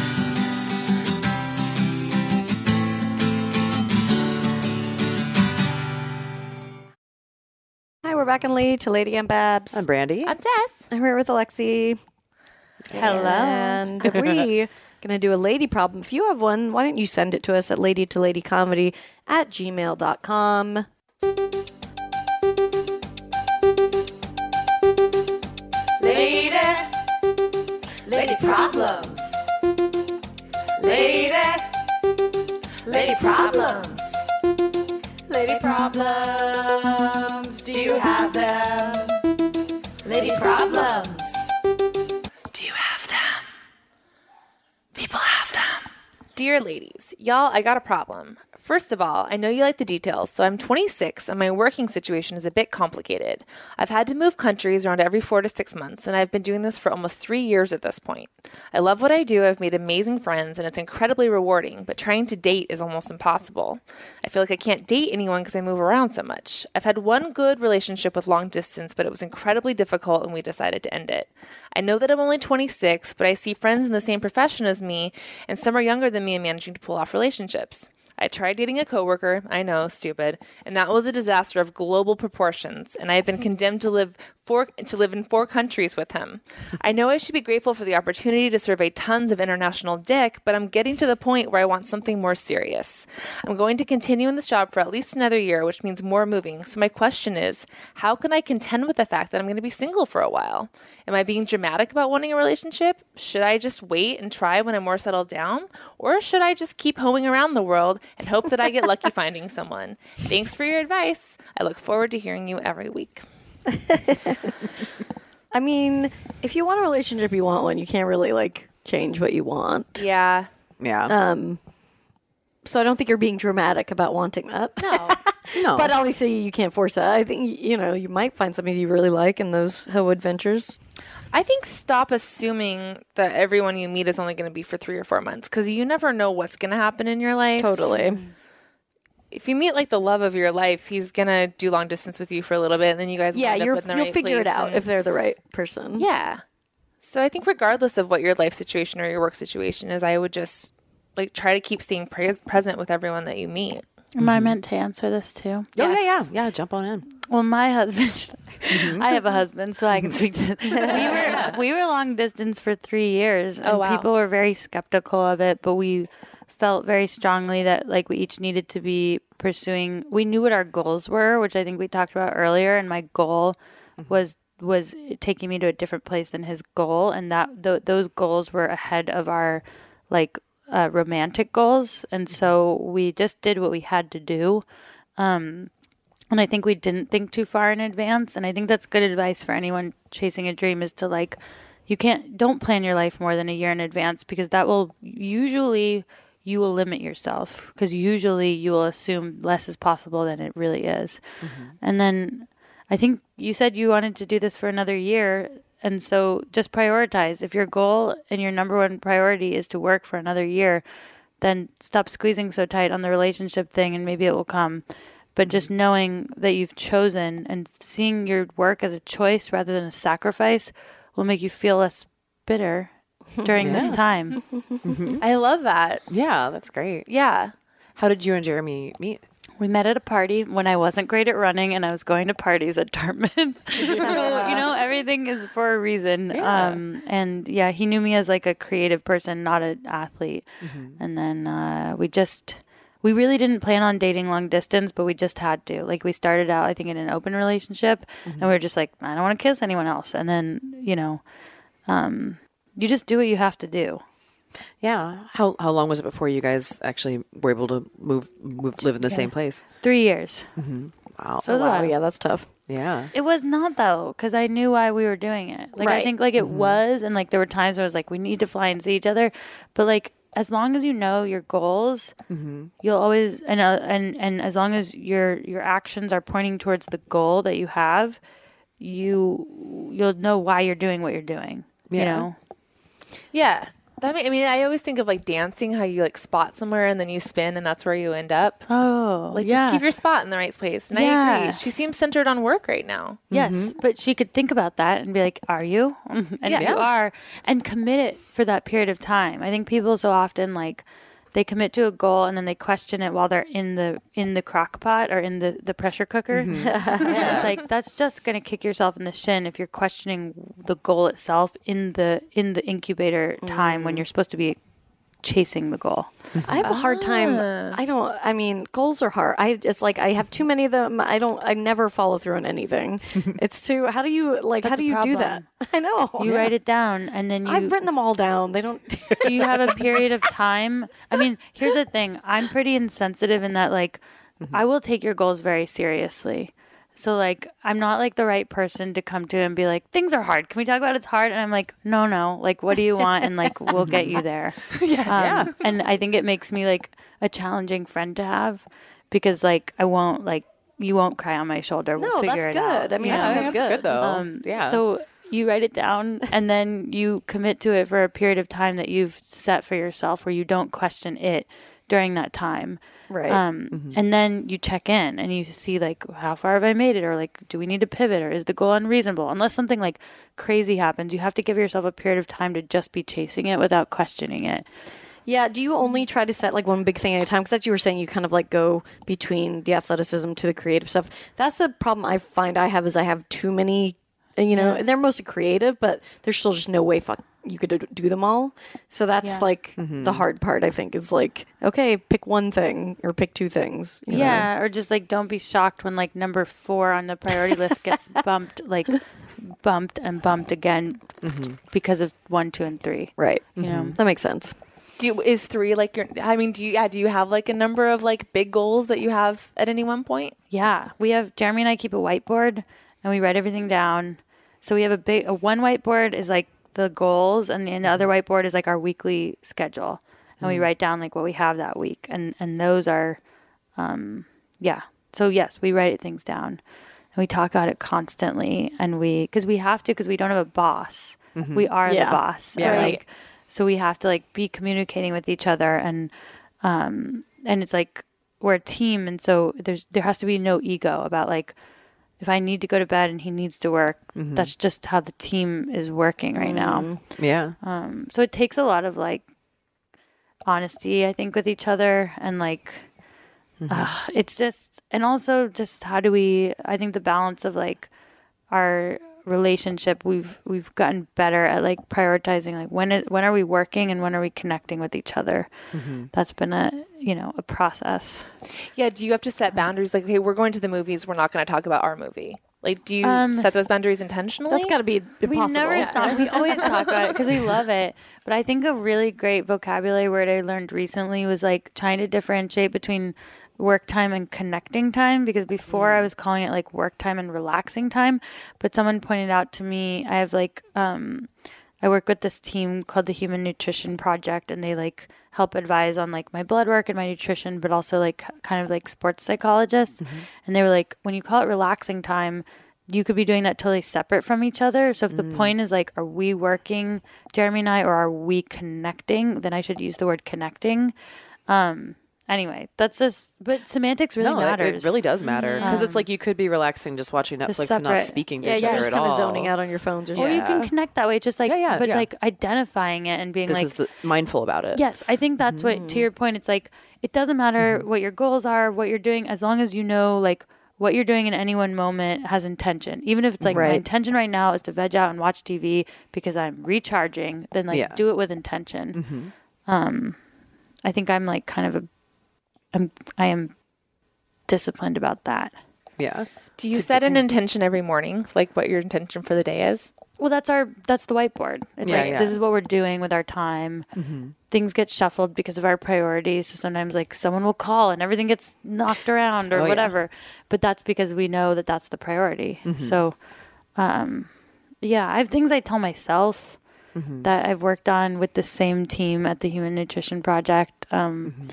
Hi, we're back on Lady to Lady and Babs. I'm Brandy. I'm Tess. I'm here with Alexi. Hello. And we gonna do a lady problem. If you have one, why don't you send it to us at lady to lady comedy at gmail dot com. Lady, lady problems. Lady, lady problems. Lady problems. Do you have them? Lady problems. Do you have them? People have them. Dear ladies, y'all, I got a problem. First of all, I know you like the details, so I'm twenty-six and my working situation is a bit complicated. I've had to move countries around every four to six months, and I've been doing this for almost three years at this point. I love what I do, I've made amazing friends, and it's incredibly rewarding, but trying to date is almost impossible. I feel like I can't date anyone because I move around so much. I've had one good relationship with long distance, but it was incredibly difficult and we decided to end it. I know that I'm only twenty-six, but I see friends in the same profession as me, and some are younger than me and managing to pull off relationships. I tried dating a coworker, I know, stupid, and that was a disaster of global proportions, and I have been condemned to live four to live in four countries with him. I know I should be grateful for the opportunity to survey tons of international dick, but I'm getting to the point where I want something more serious. I'm going to continue in this job for at least another year, which means more moving. So my question is, how can I contend with the fact that I'm going to be single for a while? Am I being dramatic about wanting a relationship? Should I just wait and try when I'm more settled down? Or should I just keep hoeing around the world and hope that I get lucky finding someone? Thanks for your advice. I look forward to hearing you every week. I mean, if you want a relationship, you want one. You can't really like change what you want. Yeah. Yeah. Um. So I don't think you're being dramatic about wanting that. No. no. But obviously, you can't force that. I think you know you might find something you really like in those Ho adventures. I think stop assuming that everyone you meet is only going to be for three or four months because you never know what's going to happen in your life. Totally. If you meet like the love of your life, he's going to do long distance with you for a little bit and then you guys will Yeah, end up you're, in the you'll right figure it place out and- if they're the right person. Yeah. So I think regardless of what your life situation or your work situation is, I would just like try to keep staying pres- present with everyone that you meet. Am I meant to answer this too? Oh, yeah, yeah. Yeah, jump on in. Well, my husband, I have a husband, so I can speak to we were we were long distance for three years, and Oh, wow. people were very skeptical of it, but we felt very strongly that like we each needed to be pursuing. We knew what our goals were, which I think we talked about earlier, and my goal was was taking me to a different place than his goal, and that th- those goals were ahead of our like uh, romantic goals, and so we just did what we had to do. Um, And I think we didn't think too far in advance. And I think that's good advice for anyone chasing a dream is to like, you can't, don't plan your life more than a year in advance because that will usually, you will limit yourself because usually you will assume less is possible than it really is. Mm-hmm. And then I think you said you wanted to do this for another year. And so just prioritize. If your goal and your number one priority is to work for another year, then stop squeezing so tight on the relationship thing and maybe it will come. But just knowing that you've chosen and seeing your work as a choice rather than a sacrifice will make you feel less bitter during this time. I love that. Yeah, that's great. Yeah. How did you and Jeremy meet? We met at a party when I wasn't great at running and I was going to parties at Dartmouth. So, you know, everything is for a reason. Yeah. Um, and yeah, he knew me as like a creative person, not an athlete. Mm-hmm. And then uh, we just... We really didn't plan on dating long distance, but we just had to. Like, we started out, I think, in an open relationship, mm-hmm. and we were just like, I don't want to kiss anyone else. And then, you know, um, you just do what you have to do. Yeah. How how long was it before you guys actually were able to move, move live in the yeah. same place? Three years. Mm-hmm. Wow. So, wow. Yeah, that's tough. Yeah. It was not, though, because I knew why we were doing it. Like, right. I think, like, it mm-hmm. was, and, like, there were times where I was like, we need to fly and see each other. But, like, as long as you know your goals, mm-hmm. you'll always and uh, and and as long as your your actions are pointing towards the goal that you have, you you'll know why you're doing what you're doing. Yeah. You know. Yeah. That mean, I mean, I always think of like dancing, how you like spot somewhere and then you spin and that's where you end up. Oh, like yeah. just keep your spot in the right place. And yeah. I agree. She seems centered on work right now. Yes, mm-hmm. but she could think about that and be like, "Are you?" And yeah. if you are, and commit it for that period of time. I think people so often like they commit to a goal and then they question it while they're in the in the crock pot or in the, the pressure cooker. Mm-hmm. yeah. It's like that's just gonna kick yourself in the shin if you're questioning the goal itself in the in the incubator mm. time when you're supposed to be chasing the goal. I have a hard time. I don't, I mean, goals are hard. I, it's like, I have too many of them. I don't, I never follow through on anything. It's too, how do you, like, That's how do you problem. do that? I know. You yeah. write it down and then you. I've written them all down. They don't. Do you have a period of time? I mean, here's the thing. I'm pretty insensitive in that, like, mm-hmm. I will take your goals very seriously. So, like, I'm not, like, the right person to come to and be like, things are hard. Can we talk about it's hard? And I'm like, no, no. Like, what do you want? And, like, we'll get you there. yeah, um, yeah. And I think it makes me, like, a challenging friend to have because, like, I won't, like, you won't cry on my shoulder. We'll no, figure that's it good. out. I mean, you know? that's, that's good. good, though. Um, yeah. So you write it down and then you commit to it for a period of time that you've set for yourself where you don't question it during that time. Right. Um, mm-hmm. And then you check in and you see like, how far have I made it? Or like, do we need to pivot? Or is the goal unreasonable? Unless something like crazy happens, you have to give yourself a period of time to just be chasing it without questioning it. Yeah. Do you only try to set like one big thing at a time? Because as you were saying, you kind of like go between the athleticism to the creative stuff. That's the problem I find I have is I have too many, you know, yeah. they're mostly creative, but there's still just no way fuck you could do them all. So that's yeah. like mm-hmm. the hard part, I think, is like, okay, pick one thing or pick two things. You yeah. know? Or just like, don't be shocked when like number four on the priority list gets bumped, like bumped and bumped again mm-hmm. because of one, two, and three. Right. You mm-hmm. know, that makes sense. Do you, is three like your, I mean, do you, yeah, do you have like a number of like big goals that you have at any one point? Yeah. We have, Jeremy and I keep a whiteboard and we write everything down. So we have a big, a one whiteboard is like the goals, and the, and the other whiteboard is like our weekly schedule. And we write down like what we have that week. And, and those are, um, yeah. So yes, we write things down and we talk about it constantly. And we, cause we have to, cause we don't have a boss. Mm-hmm. We are Yeah. the boss. Yeah. Like, so we have to like be communicating with each other, and, um, and it's like, we're a team. And so there's, there has to be no ego about like, if I need to go to bed and he needs to work, mm-hmm. that's just how the team is working right now. Yeah. Um, so it takes a lot of like honesty, I think, with each other, and like, mm-hmm. uh, it's just, and also just how do we, I think the balance of like our relationship, we've, we've gotten better at like prioritizing, like when it, when are we working and when are we connecting with each other? Mm-hmm. That's been a, you know, a process. Yeah. Do you have to set boundaries? Like, okay, we're going to the movies. We're not going to talk about our movie. Like, do you Um, set those boundaries intentionally? That's got to be impossible. We never stop. We always talk about it because we love it. But I think a really great vocabulary word I learned recently was like trying to differentiate between work time and connecting time, because before mm. I was calling it like work time and relaxing time. But someone pointed out to me, I have like, um, I work with this team called the Human Nutrition Project, and they like help advise on like my blood work and my nutrition, but also like kind of like sports psychologists. Mm-hmm. And they were like, when you call it relaxing time, you could be doing that totally separate from each other. So if mm. the point is like, are we working, Jeremy and I, or are we connecting? Then I should use the word connecting. Um, Anyway, that's just, but semantics really no, matters. It, it really does matter, because Um, it's like you could be relaxing just watching Netflix and not separate. speaking to Yeah, each you're other just at kind all. of zoning out on your phones or Or something. you can connect that way, just like, Yeah, yeah, but yeah. like identifying it and being This like, is the, mindful about it. yes, I think that's what, to your point, it's like, it doesn't matter what your goals are, what you're doing, as long as you know, like, what you're doing in any one moment has intention. Even if it's like, Right. my intention right now is to veg out and watch T V because I'm recharging, then like, Yeah. do it with intention. Um, I think I'm like kind of a, I'm, I am disciplined about that. Yeah. Do you set an intention every morning, like what your intention for the day is? Well, that's our that's the whiteboard. It's Yeah, like yeah. this is what we're doing with our time. Mm-hmm. Things get shuffled because of our priorities. So sometimes like someone will call and everything gets knocked around or Oh, yeah. whatever. But that's because we know that that's the priority. Mm-hmm. So, um, yeah, I have things I tell myself Mm-hmm. that I've worked on with the same team at the Human Nutrition Project. Um, Mm-hmm.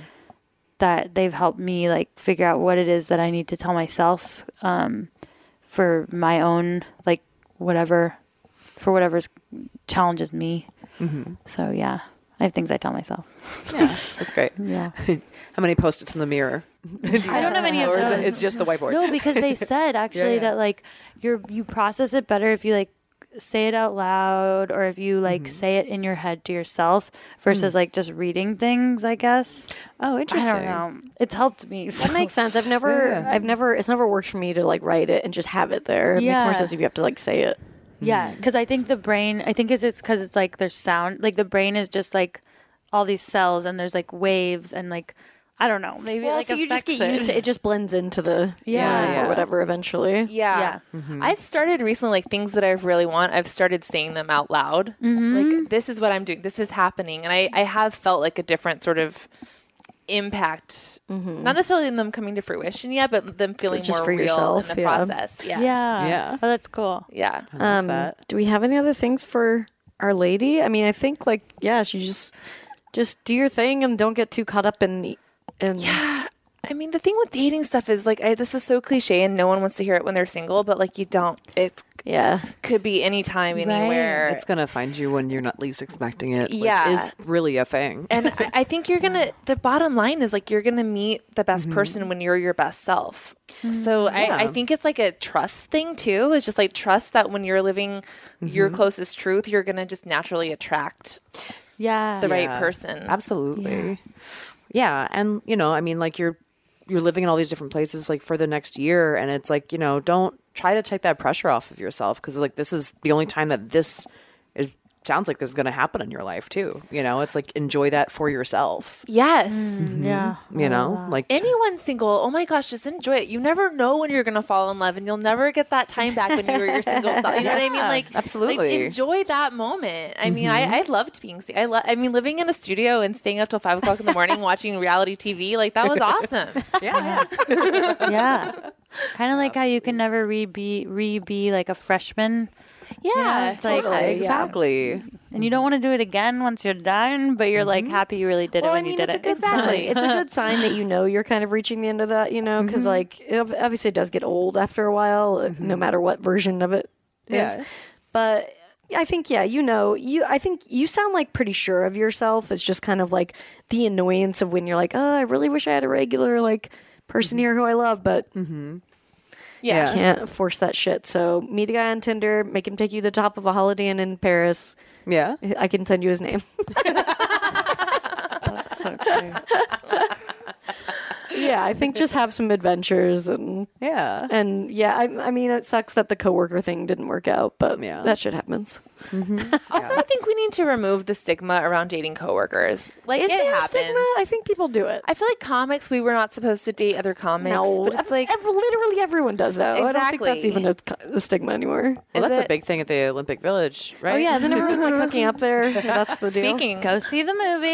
That they've helped me like figure out what it is that I need to tell myself um, for my own like whatever for whatever's challenges me. Mm-hmm. So yeah, I have things I tell myself. Yeah, that's great. Yeah, How many post-its in the mirror? I don't have any of Or is those. it, it's just the whiteboard? No, because they said actually yeah. that like you're you process it better if you like say it out loud, or if you like Mm-hmm. say it in your head to yourself versus like just reading things, I guess. Oh, interesting. I don't know. It's helped me. So. That makes sense. I've never, Yeah. I've never, it's never worked for me to like write it and just have it there. It makes Yeah. more sense if you have to like say it. Yeah, because I think the brain, I think is it's because it's like there's sound, like the brain is just like all these cells and there's like waves and like, I don't know, maybe Well, like so you just affects get used to it. it. Just blends into the Yeah. room Yeah. or whatever eventually. Yeah. Yeah. I've started recently, like things that I really want, I've started saying them out loud. Like, this is what I'm doing. This is happening. And I, I have felt like a different sort of impact, not necessarily in them coming to fruition yet, but them feeling But just more for real yourself, in the yeah. process. Yeah. Yeah. Yeah. Oh, that's cool. Yeah. I love Um, that. do we have any other things for Our Lady? I mean, I think like, yeah, she just, just do your thing and don't get too caught up in, in Yeah. I mean, the thing with dating stuff is like, I, this is so cliche and no one wants to hear it when they're single, but like you don't, it yeah. could be anytime, anywhere. It's gonna find you when you're not least expecting it. Like, Yeah. is really a thing. And I, I think you're going to, the bottom line is like, you're going to meet the best person when you're your best self. So I, I Yeah. think it's like a trust thing too. It's just like trust that when you're living your closest truth, you're going to just naturally attract Yeah. the right Yeah. person. Absolutely. Yeah. And, you know, I mean, like you're you're living in all these different places like for the next year, and it's like, you know, don't try to take that pressure off of yourself, because like this is the only time that this is sounds like this is going to happen in your life too. You know, it's like enjoy that for yourself. Yes. Yeah. You know, like Anyone single, oh my gosh, just enjoy it. You never know when you're going to fall in love, and you'll never get that time back when you were your single self. You know what I mean? Like, absolutely. like, enjoy that moment. I mean, I, I loved being, si- I, lo- I mean, living in a studio and staying up till five o'clock in the morning watching reality T V, like that was awesome. yeah. Yeah. Kind of like how you can never re be re be like a freshman. Yeah, It's like, Totally, exactly. and you don't want to do it again once you're done, but you're like happy you really did Well, it I when mean, you did it's it. a good sign. It's a good sign that you know you're kind of reaching the end of that, you know, because like it ob- obviously it does get old after a while, uh, no matter what version of it is. Yeah. But I think yeah, you know, you. I think you sound like pretty sure of yourself. It's just kind of like the annoyance of when you're like, oh, I really wish I had a regular like person here who I love, but. Yeah. Can't force that shit. So meet a guy on Tinder, make him take you to the top of a Holiday Inn in Paris. Yeah. I can send you his name. That's so cute. Yeah, I think just have some adventures and Yeah. and yeah, I, I mean it sucks that the coworker thing didn't work out, but Yeah. that shit happens. Also, I think we need to remove the stigma around dating coworkers. Like, Is it there happens. a stigma? I think people do it. I feel like comics, we were not supposed to date other comics. No, but it's ev- like, ev- literally everyone does that. I don't think that's Exactly. even a, a stigma anymore. Well, Is that's it- a big thing at the Olympic Village, right? Oh yeah, isn't everyone like hooking up there? That's the deal. speaking, Go see the movie.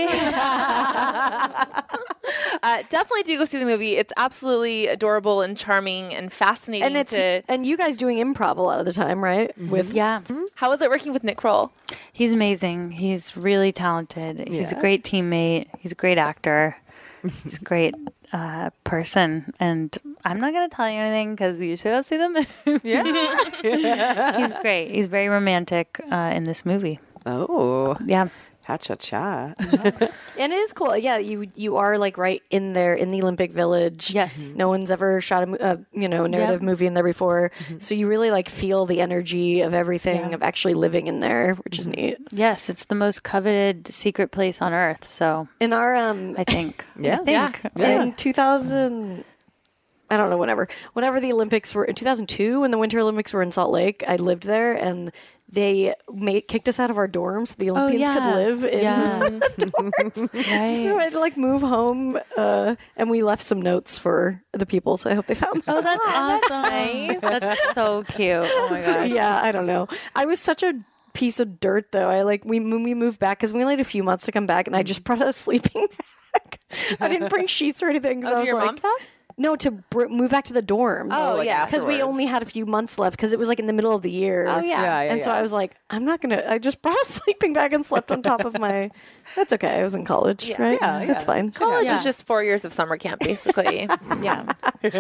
uh, definitely do go see the movie. It's absolutely adorable and charming and fascinating. And it's to, and you guys doing improv a lot of the time, right? With Yeah. how was it working with Nick Kroll? He's amazing. He's really talented. He's a Yeah. great teammate. He's a great actor. He's a great uh, person. And I'm not going to tell you anything because you should go see the movie. Yeah. He's great. He's very romantic uh, in this movie. Oh. Yeah. Ha-cha-cha. And it is cool. Yeah, you you are like right in there in the Olympic Village. Yes. No one's ever shot a mo- uh, you know narrative Yeah. movie in there before, so you really like feel the energy of everything Yeah. of actually living in there, which is neat. Yes, it's the most coveted secret place on earth. So In our um I think. Yeah. I think. Yeah. in two thousand, I don't know, whenever whenever the Olympics were in two thousand two, when the Winter Olympics were in Salt Lake, I lived there and. They made, kicked us out of our dorms. So the Olympians could yeah. live in Yeah. dorms. Right. So I had to like move home, uh, and we left some notes for the people. So I hope they found them. Oh, that's awesome. That's so cute. Oh my gosh. Yeah, I don't know. I was such a piece of dirt, though. I like we when we moved back because we only had a few months to come back, and I just brought a sleeping bag. I didn't bring sheets or anything. 'Cause I Oh, to was your like, mom's house? No, to br- move back to the dorms. Oh, like yeah. because we afterwards. only had a few months left because it was like in the middle of the year. Oh, yeah. Yeah, yeah, and so yeah. I was like, I'm not gonna. I just brought a sleeping bag and slept on top of my. That's okay. I was in college, right? Yeah, That's yeah. fine. College Yeah. is just four years of summer camp, basically. Yeah.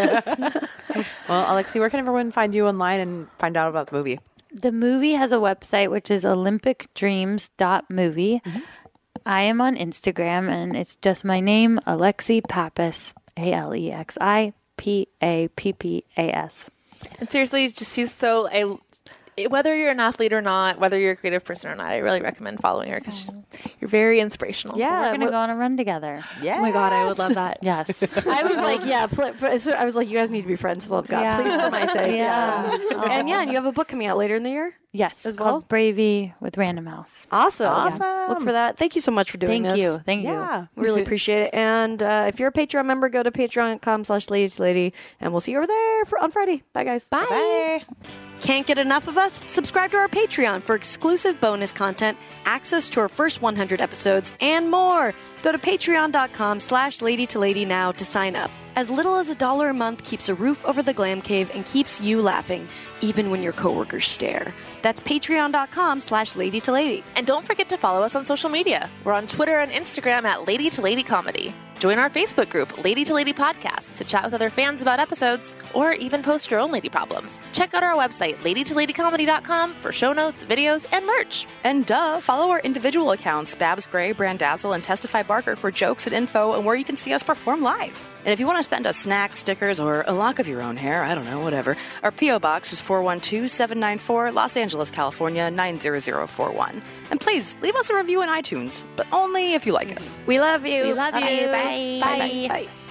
Well, Alexi, where can everyone find you online and find out about the movie? The movie has a website, which is olympic dreams dot movie. I am on Instagram, and it's just my name, Alexi Pappas, A L E X I P A P P A S. And seriously, just she's so I, whether you're an athlete or not, whether you're a creative person or not, I really recommend following her because you're very inspirational. Yeah. We're going to well- go on a run together. Yeah. Oh my god, I would love that. Yes. I was like, yeah. Pl- pl- so I was like, you guys need to be friends for the love of God, Yeah. please, for my sake. Yeah. Yeah. And yeah, and you have a book coming out later in the year. Yes. As It's called well? Bravey with Random House. Awesome. Awesome. Look for that. Thank you so much for doing Thank this. you. Thank Yeah. you. Really appreciate it. And uh, if you're a Patreon member, go to patreon.com slash lady to lady, and we'll see you over there for, on Friday. Bye, guys. Bye. Bye. Can't get enough of us? Subscribe to our Patreon for exclusive bonus content, access to our first one hundred episodes, and more. Go to patreon.com slash lady to lady now to sign up. As little as a dollar a month keeps a roof over the glam cave and keeps you laughing, even when your coworkers stare. That's patreon.com slash lady to lady. And don't forget to follow us on social media. We're on Twitter and Instagram at Lady to Lady Comedy. Join our Facebook group, Lady to Lady Podcasts, to chat with other fans about episodes or even post your own lady problems. Check out our website, lady to lady comedy dot com, for show notes, videos, and merch. And duh, follow our individual accounts, Babs Gray, Brandazzle, and Testify Barker for jokes and info and where you can see us perform live. And if you want to send us snacks, stickers, or a lock of your own hair, I don't know, whatever, our P O Box is four one two, seven nine four, Los Angeles, California, nine zero zero four one. And please, leave us a review on iTunes, but only if you like us. We love you. We love you. Bye. Bye. Bye. Bye.